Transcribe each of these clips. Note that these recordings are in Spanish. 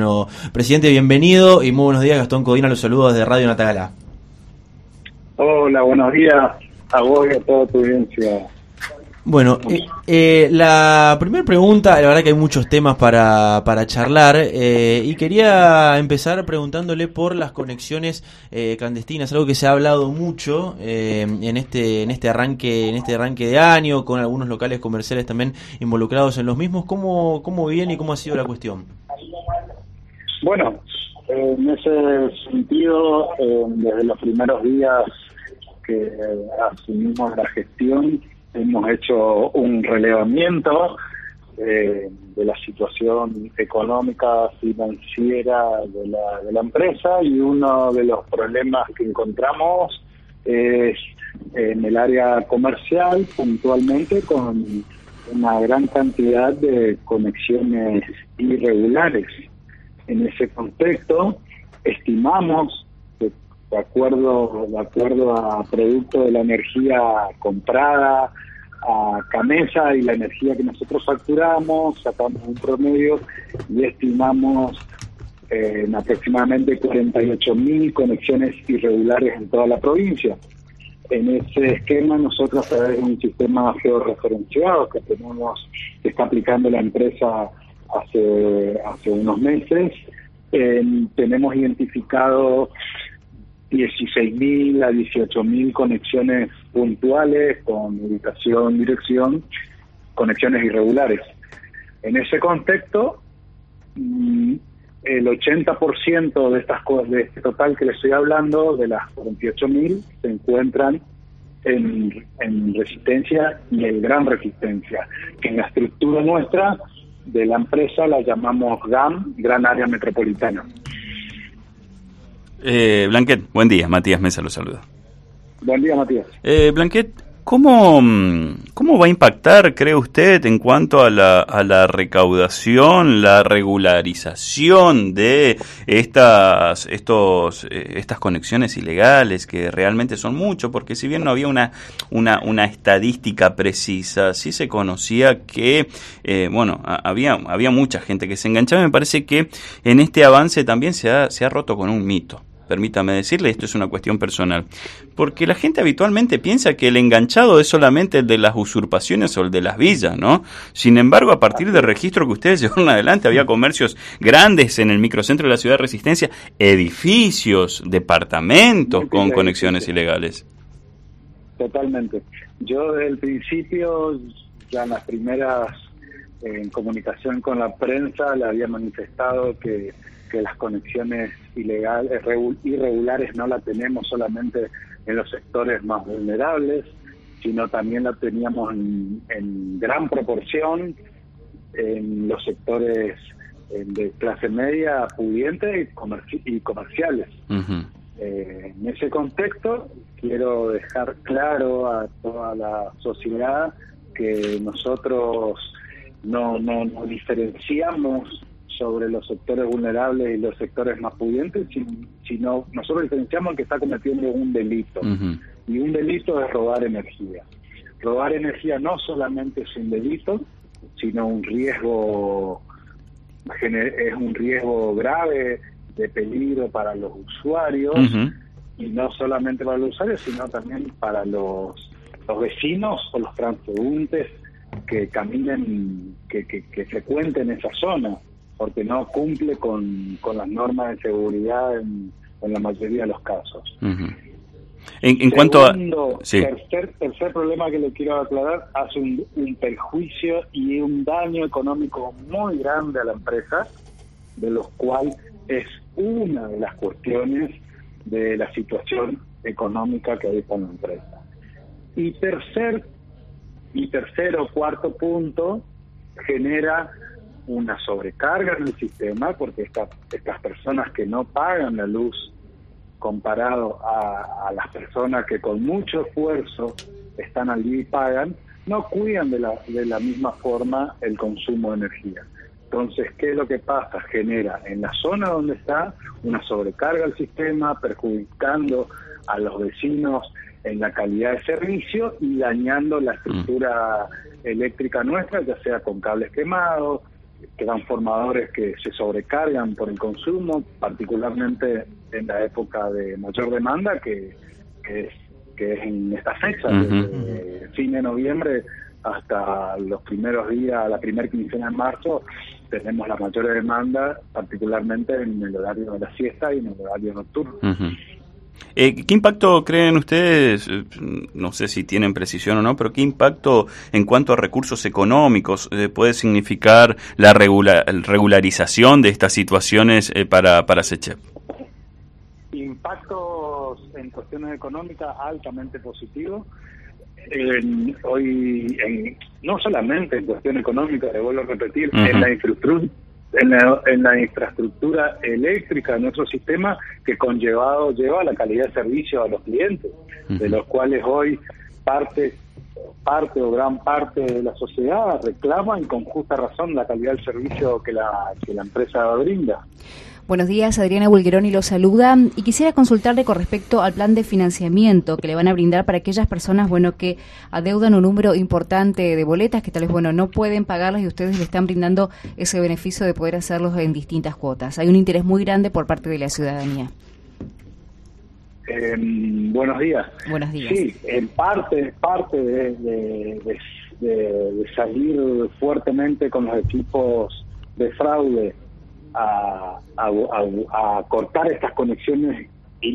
Bueno, presidente, bienvenido y muy buenos días. Gastón Codina los saludos desde Radio Natagalia. Hola, buenos días a vos y a toda tu audiencia. Bueno, la primera pregunta, la verdad que hay muchos temas para charlar, y quería empezar preguntándole por las conexiones clandestinas, algo que se ha hablado mucho en este arranque de año, con algunos locales comerciales también involucrados en los mismos. ¿Cómo viene y cómo ha sido la cuestión? Bueno, en ese sentido, desde los primeros días que asumimos la gestión, hemos hecho un relevamiento de la situación económica, financiera de la empresa, y uno de los problemas que encontramos es en el área comercial, puntualmente con una gran cantidad de conexiones irregulares. En ese contexto, estimamos que de acuerdo a producto de la energía comprada a Camesa y la energía que nosotros facturamos, sacamos un promedio y estimamos en aproximadamente 48.000 conexiones irregulares en toda la provincia. En ese esquema, nosotros, a través de un sistema georreferenciado que está aplicando la empresa hace unos meses, tenemos identificado 16.000 a 18.000 conexiones puntuales con ubicación, dirección, conexiones irregulares. En ese contexto, el 80% de estas cosas, de este total que les estoy hablando, de las 48.000, se encuentran en Resistencia y en Gran Resistencia, que en la estructura nuestra de la empresa la llamamos GAM, Gran Área Metropolitana. Blanquet, buen día, Matías Mesa lo saluda. Buen día, Matías. Blanquet, ¿cómo va a impactar, cree usted, en cuanto a la recaudación, la regularización de estas conexiones ilegales, que realmente son mucho? Porque si bien no había una estadística precisa, sí se conocía que había mucha gente que se enganchaba. Me parece que en este avance también se ha roto con un mito. Permítame decirle, esto es una cuestión personal, porque la gente habitualmente piensa que el enganchado es solamente el de las usurpaciones o el de las villas, ¿no? Sin embargo, a partir del registro que ustedes llevaron adelante, había comercios grandes en el microcentro de la ciudad de Resistencia, edificios, departamentos con conexiones ilegales. Totalmente. Yo desde el principio, ya en las primeras en comunicación con la prensa, le había manifestado que las conexiones irregulares no la tenemos solamente en los sectores más vulnerables, sino también la teníamos en gran proporción en los sectores de clase media, pudiente y comerciales. Uh-huh. En ese contexto, quiero dejar claro a toda la sociedad que nosotros no diferenciamos sobre los sectores vulnerables y los sectores más pudientes, sino nosotros diferenciamos el que está cometiendo un delito. Uh-huh. Y un delito es robar energía. Robar energía no solamente es un delito, sino un riesgo grave de peligro para los usuarios. Uh-huh. Y no solamente para los usuarios, sino también para los vecinos o los transeúntes que caminen, que frecuenten esa zona, porque no cumple con las normas de seguridad en la mayoría de los casos. Uh-huh. En cuanto a... Sí. Tercer problema que le quiero aclarar, hace un perjuicio y un daño económico muy grande a la empresa, de los cuales es una de las cuestiones de la situación económica que hay con la empresa. Y tercero, cuarto punto, genera una sobrecarga en el sistema, porque estas personas que no pagan la luz comparado a las personas que con mucho esfuerzo están allí y pagan, no cuidan de la misma forma el consumo de energía. Entonces, ¿qué es lo que pasa? Genera en la zona donde está una sobrecarga al sistema, perjudicando a los vecinos en la calidad de servicio y dañando la estructura eléctrica nuestra, ya sea con cables quemados, transformadores que se sobrecargan por el consumo, particularmente en la época de mayor demanda, que es en esta fecha, desde fin de noviembre hasta los primeros días, la primera quincena de marzo, tenemos la mayor demanda, particularmente en el horario de la siesta y en el horario nocturno. ¿Qué impacto creen ustedes, no sé si tienen precisión o no, pero qué impacto en cuanto a recursos económicos puede significar la regularización de estas situaciones para SECHEP? Impactos en cuestiones económicas altamente positivos. No solamente en cuestión económica, le vuelvo a repetir, en la infraestructura eléctrica de nuestro sistema, que lleva la calidad de servicio a los clientes, de los cuales hoy parte o gran parte de la sociedad reclama, y con justa razón, la calidad del servicio que la empresa brinda. Buenos días, Adriana Bulgeroni lo saluda y quisiera consultarle con respecto al plan de financiamiento que le van a brindar para aquellas personas, que adeudan un número importante de boletas que tal vez, no pueden pagarlas y ustedes le están brindando ese beneficio de poder hacerlos en distintas cuotas. Hay un interés muy grande por parte de la ciudadanía. Buenos días. Buenos días. Sí, en parte de salir fuertemente con los equipos de fraude a cortar estas conexiones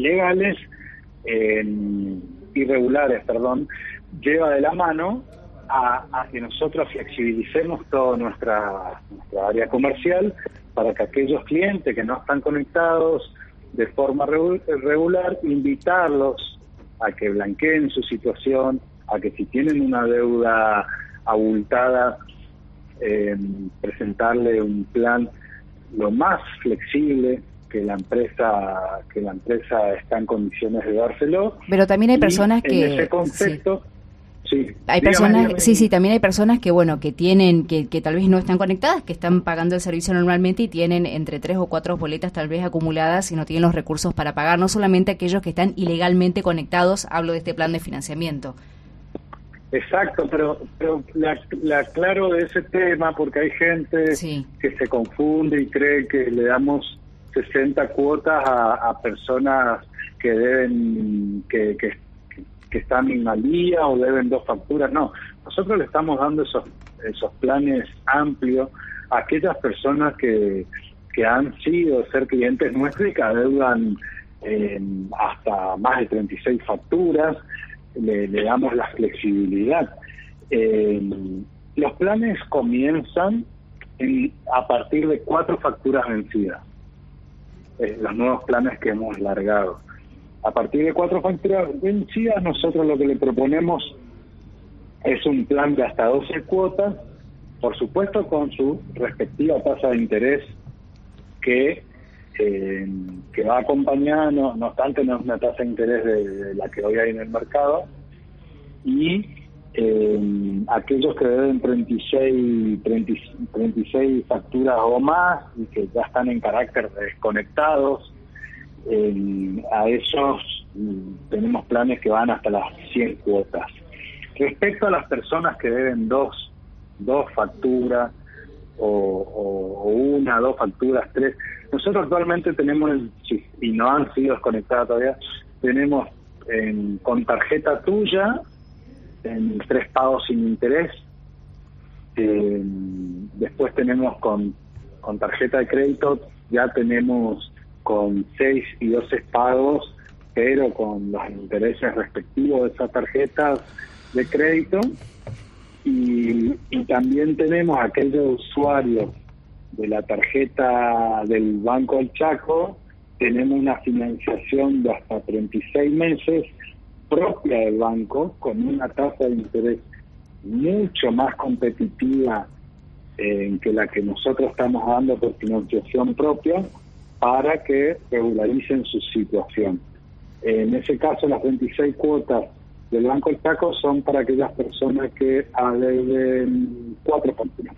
irregulares, lleva de la mano a que nosotros flexibilicemos toda nuestra área comercial para que aquellos clientes que no están conectados de forma regular, invitarlos a que blanqueen su situación, a que si tienen una deuda abultada, presentarle un plan lo más flexible que la empresa está en condiciones de dárselo. Pero también hay personas que en ese concepto también hay personas que tienen que tal vez no están conectadas, que están pagando el servicio normalmente y tienen entre 3 o 4 boletas tal vez acumuladas y no tienen los recursos para pagar, no solamente aquellos que están ilegalmente conectados. Hablo de este plan de financiamiento. Exacto, pero le aclaro de ese tema porque hay gente que se confunde y cree que le damos 60 cuotas a personas que deben que están al día o deben 2 facturas. No, nosotros le estamos dando esos planes amplios a aquellas personas que han sido ser clientes nuestros y que adeudan hasta más de 36 facturas. Le damos la flexibilidad. Los planes comienzan a partir de 4 facturas vencidas. Los nuevos planes que hemos largado. A partir de 4 facturas vencidas, nosotros lo que le proponemos es un plan de hasta 12 cuotas, por supuesto con su respectiva tasa de interés que va acompañada, no obstante no es una tasa de interés de la que hoy hay en el mercado, y aquellos que deben 36 facturas o más y que ya están en carácter desconectados, a esos tenemos planes que van hasta las 100 cuotas. Respecto a las personas que deben dos facturas o 1, 2 facturas, 3, nosotros actualmente tenemos, y no han sido desconectadas todavía, tenemos con tarjeta tuya en 3 pagos sin interés, después tenemos con tarjeta de crédito, ya tenemos con 6 y 12 pagos, pero con los intereses respectivos de esas tarjetas de crédito, y también tenemos aquellos usuarios de la tarjeta del Banco del Chaco, tenemos una financiación de hasta 36 meses propia del banco, con una tasa de interés mucho más competitiva que la que nosotros estamos dando por financiación propia, para que regularicen su situación. En ese caso, las 26 cuotas del Banco del Chaco son para aquellas personas que adeuden 4 facturas.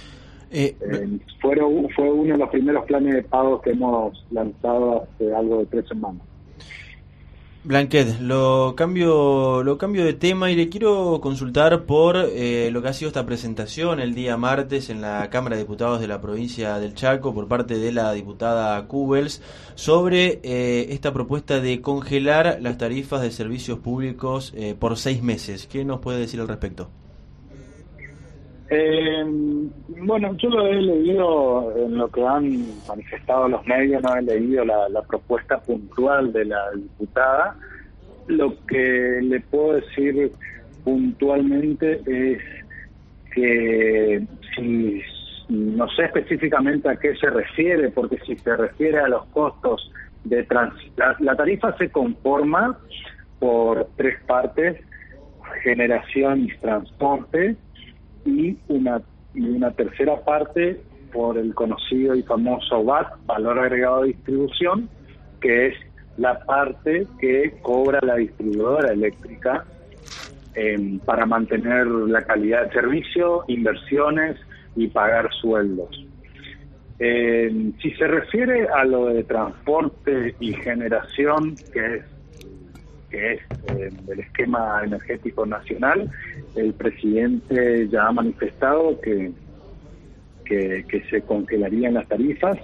Fue uno de los primeros planes de pago que hemos lanzado hace algo de 3 semanas. Blanquet, lo cambio de tema y le quiero consultar por lo que ha sido esta presentación el día martes en la Cámara de Diputados de la provincia del Chaco por parte de la diputada Cubels sobre esta propuesta de congelar las tarifas de servicios públicos por 6 meses. ¿Qué nos puede decir al respecto? Bueno, yo lo he leído en lo que han manifestado los medios, no he leído la propuesta puntual de la diputada. Lo que le puedo decir puntualmente es que si no sé específicamente a qué se refiere, porque si se refiere a los costos de la tarifa se conforma por 3 partes: generación y transporte, y una tercera parte por el conocido y famoso VAT, valor agregado de distribución, que es la parte que cobra la distribuidora eléctrica para mantener la calidad de servicio, inversiones y pagar sueldos. Si se refiere a lo de transporte y generación, que es del esquema energético nacional, el presidente ya ha manifestado que se congelarían las tarifas.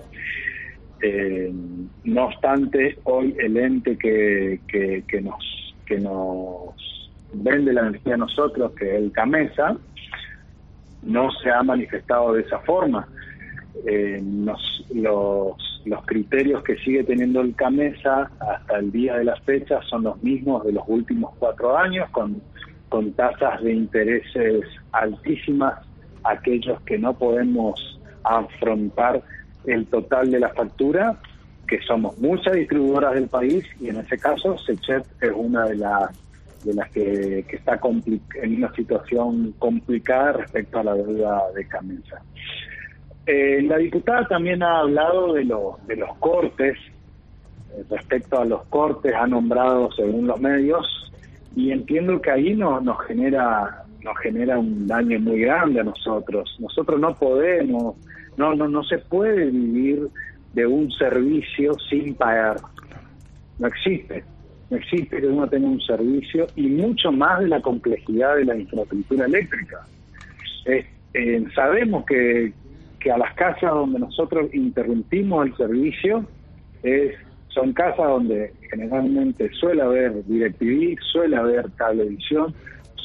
No obstante, hoy el ente que nos vende la energía a nosotros, que es el CAMESA, no se ha manifestado de esa forma. Los criterios que sigue teniendo el CAMESA hasta el día de la fecha son los mismos de los últimos 4 años, con tasas de intereses altísimas, aquellos que no podemos afrontar el total de la factura, que somos muchas distribuidoras del país, y en ese caso SECHEP es una de las que está en una situación complicada respecto a la deuda de CAMESA. La diputada también ha hablado de los cortes. Respecto a los cortes, ha nombrado según los medios, y entiendo que ahí nos genera un daño muy grande a nosotros. Nosotros no podemos, no se puede vivir de un servicio sin pagar. No existe que uno tenga un servicio, y mucho más de la complejidad de la infraestructura eléctrica. Sabemos que a las casas donde nosotros interrumpimos el servicio son casas donde generalmente suele haber DirecTV, suele haber cablevisión,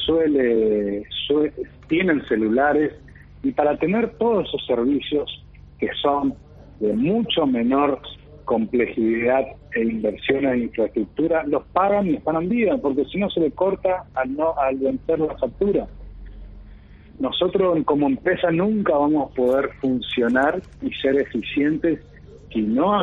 tienen celulares, y para tener todos esos servicios que son de mucho menor complejidad e inversiones en infraestructura, los pagan y están en vida, porque si no se le corta al vencer la factura. Nosotros como empresa nunca vamos a poder funcionar y ser eficientes si no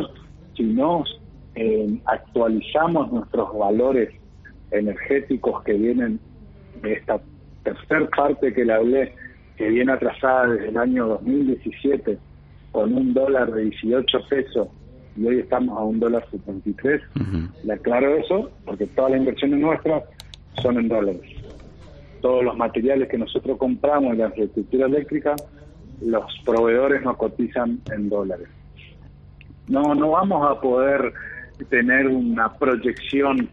actualizamos nuestros valores energéticos que vienen de esta tercer parte que le hablé, que viene atrasada desde el año 2017 con $1 de 18 pesos, y hoy estamos a $1.73. Le aclaro eso porque todas las inversiones nuestras son en dólares. Todos los materiales que nosotros compramos en la infraestructura eléctrica, los proveedores nos cotizan en dólares. No vamos a poder tener una proyección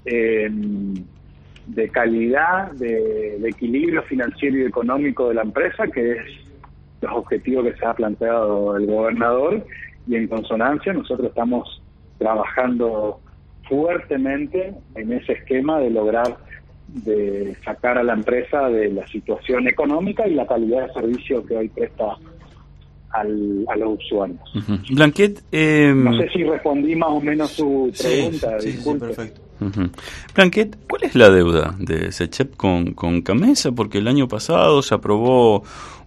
de calidad, de equilibrio financiero y económico de la empresa, que es los objetivos que se ha planteado el gobernador, y en consonancia nosotros estamos trabajando fuertemente en ese esquema de sacar a la empresa de la situación económica y la calidad de servicio que hoy presta a los usuarios. Blanquet, no sé si respondí más o menos su pregunta. Sí, perfecto. Blanquet, ¿cuál es la deuda de SECHEP con CAMESA? Porque el año pasado se aprobó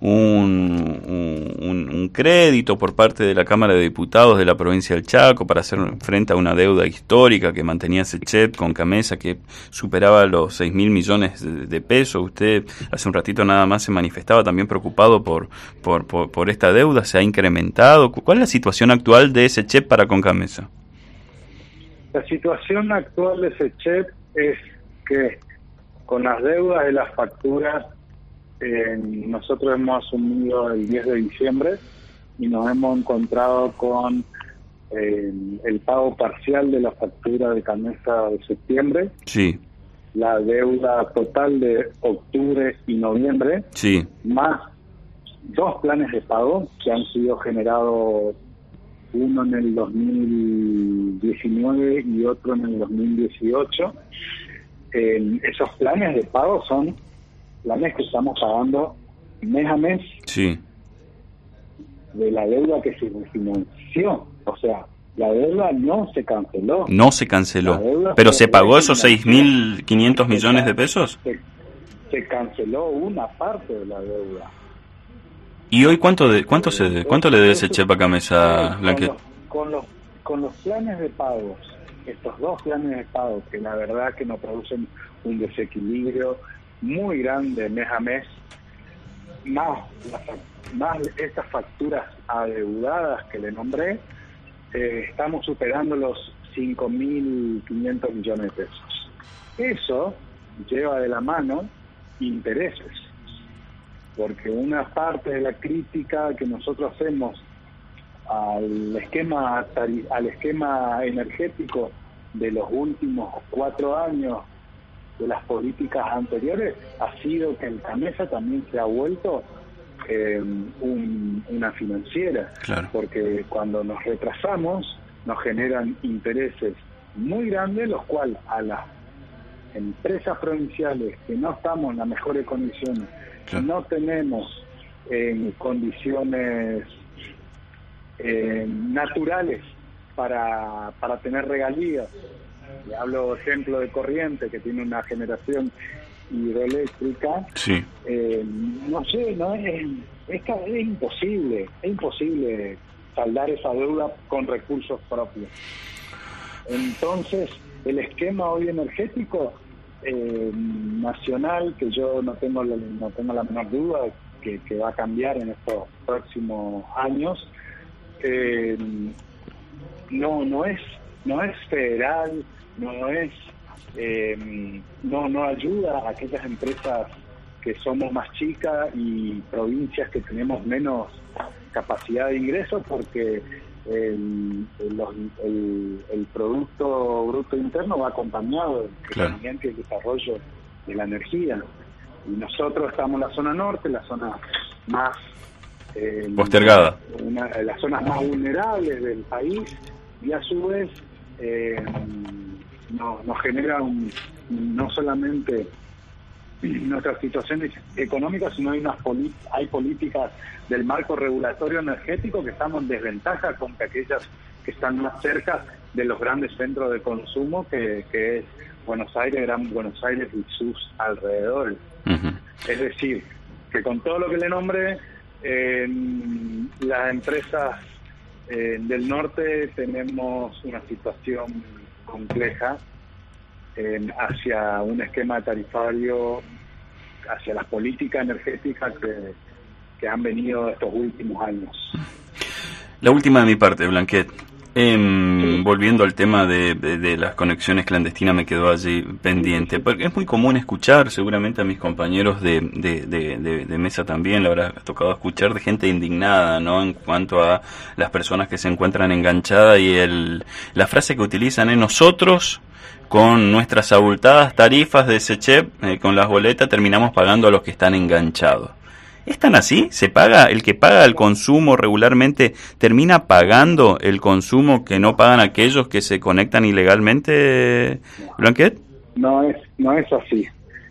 un crédito por parte de la Cámara de Diputados de la provincia del Chaco para hacer frente a una deuda histórica que mantenía SECHEP con CAMESA, que superaba los 6.000 millones de pesos. Usted hace un ratito nada más se manifestaba también preocupado por esta deuda. ¿Se ha incrementado? ¿Cuál es la situación actual de SECHEP para con CAMESA? La situación actual de SECHEP es que con las deudas de las facturas, nosotros hemos asumido el 10 de diciembre y nos hemos encontrado con el pago parcial de la factura de Camesa de septiembre, Sí, la deuda total de octubre y noviembre, sí, más 2 planes de pago que han sido generados, uno en el 2019 y otro en el 2018. Esos planes de pago son planes que estamos pagando mes a mes sí. de la deuda que se refinanció. O sea, la deuda no se canceló. No se canceló. La deuda ¿Pero se se pagó esos refinanció. 6.500 millones de pesos? Se canceló una parte de la deuda. ¿Y hoy cuánto le debe ese chepa Camesa, Blanquet? Con los planes de pagos, estos 2 planes de pagos que la verdad que nos producen un desequilibrio muy grande mes a mes, más estas facturas adeudadas que le nombré, estamos superando los 5.500 millones de pesos. Eso lleva de la mano intereses, porque una parte de la crítica que nosotros hacemos al esquema energético de los últimos 4 años de las políticas anteriores ha sido que el Camesa también se ha vuelto una financiera, Claro. porque cuando nos retrasamos nos generan intereses muy grandes, los cuales a las empresas provinciales que no estamos en las mejores condiciones, Claro. no tenemos condiciones naturales para tener regalías. Le hablo ejemplo de Corrientes, que tiene una generación hidroeléctrica. Sí. No sé, no es imposible saldar esa deuda con recursos propios. Entonces, el esquema hoy energético nacional, que yo no tengo la menor duda que va a cambiar en estos próximos años, no es federal, no ayuda a aquellas empresas que somos más chicas y provincias que tenemos menos capacidad de ingreso, porque el Producto Bruto Interno va acompañado del crecimiento y el desarrollo de la energía. Y nosotros estamos en la zona norte, la zona más postergada, las zonas más vulnerables del país, y a su vez nos genera no solamente nuestras situaciones económicas, sino hay políticas del marco regulatorio energético que estamos en desventaja con aquellas que están más cerca de los grandes centros de consumo, que es Buenos Aires, Gran Buenos Aires y sus alrededores. Uh-huh. Es decir, que con todo lo que le nombré, las empresas del norte tenemos una situación compleja hacia un esquema tarifario, hacia las políticas energéticas que han venido estos últimos años. La última de mi parte, Blanquet. Volviendo al tema de las conexiones clandestinas, me quedó allí pendiente, porque es muy común escuchar, seguramente a mis compañeros de mesa también le habrá tocado escuchar, de gente indignada, ¿no?, en cuanto a las personas que se encuentran enganchadas, y la frase que utilizan es: nosotros con nuestras abultadas tarifas de SECHEP, con las boletas, terminamos pagando a los que están enganchados. ¿Es tan así? ¿Se paga? ¿El que paga el consumo regularmente termina pagando el consumo que no pagan aquellos que se conectan ilegalmente, Blanquet? No es así.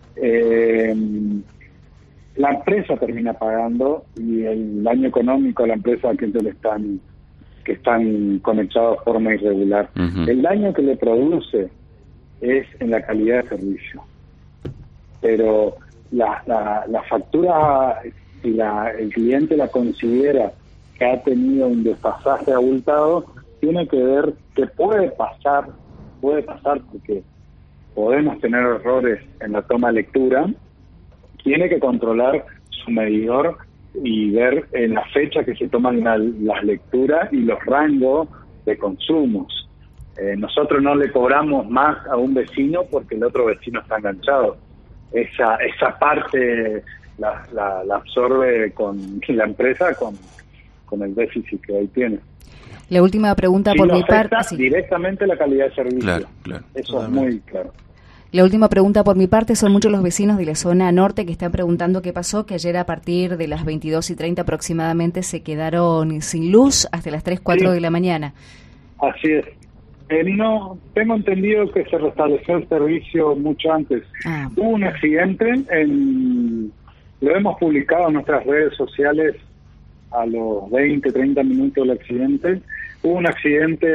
La empresa termina pagando, y el daño económico a la empresa que están conectados de forma irregular. Uh-huh. El daño que le produce es en la calidad de servicio. Pero la factura, si el cliente la considera que ha tenido un desfasaje abultado, tiene que ver que puede pasar porque podemos tener errores en la toma de lectura. Tiene que controlar su medidor y ver en la fecha que se toman las lecturas y los rangos de consumos. Nosotros no le cobramos más a un vecino porque el otro vecino está enganchado. Esa parte la absorbe con la empresa con el déficit que hoy tiene. La última pregunta Sí, por no mi afecta parte. Sí. directamente la calidad de servicio. Claro, claro. Eso Totalmente. es muy claro. La última pregunta por mi parte, son muchos los vecinos de la zona norte que están preguntando qué pasó, que ayer a partir de las 22:30 aproximadamente se quedaron sin luz hasta las 3, 4 Sí. de la mañana. Así es. No, tengo entendido que se restableció el servicio mucho antes. Ah. Hubo un accidente, lo hemos publicado en nuestras redes sociales a los 20, 30 minutos del accidente. Hubo un accidente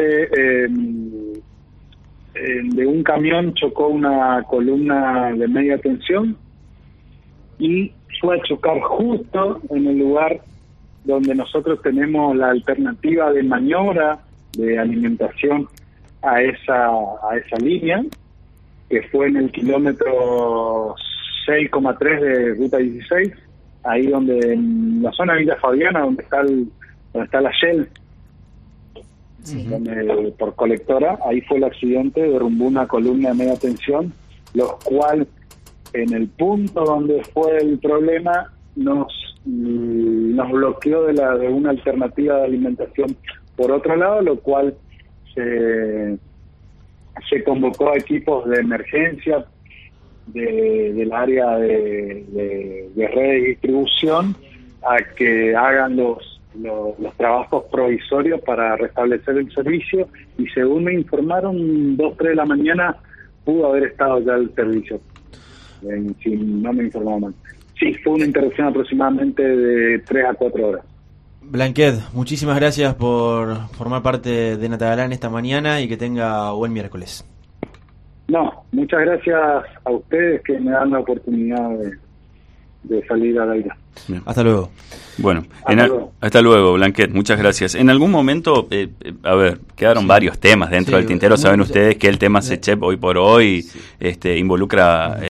de un camión, chocó una columna de media tensión y fue a chocar justo en el lugar donde nosotros tenemos la alternativa de maniobra de alimentación a esa línea, que fue en el kilómetro 6,3 de Ruta 16, ahí donde, en la zona de Villa Fabiana, donde está la Shell, donde, por colectora, ahí fue el accidente, derrumbó una columna de media tensión, lo cual, en el punto donde fue el problema, nos bloqueó de una alternativa de alimentación por otro lado, lo cual se convocó a equipos de emergencia del área de red de distribución a que hagan los trabajos provisorios para restablecer el servicio, y según me informaron, 2, 3 de la mañana pudo haber estado ya el servicio, si no me informaron mal. Sí, fue una interrupción aproximadamente de 3 a 4 horas. Blanquet, muchísimas gracias por formar parte de Natagalán esta mañana y que tenga buen miércoles. No, muchas gracias a ustedes que me dan la oportunidad de salir al aire. Bien. Hasta luego. Bueno, luego. hasta luego, Blanquet, muchas gracias. En algún momento, a ver, quedaron varios temas dentro Sí, del tintero. Saben mucho. ustedes que el tema SECHEP hoy por hoy involucra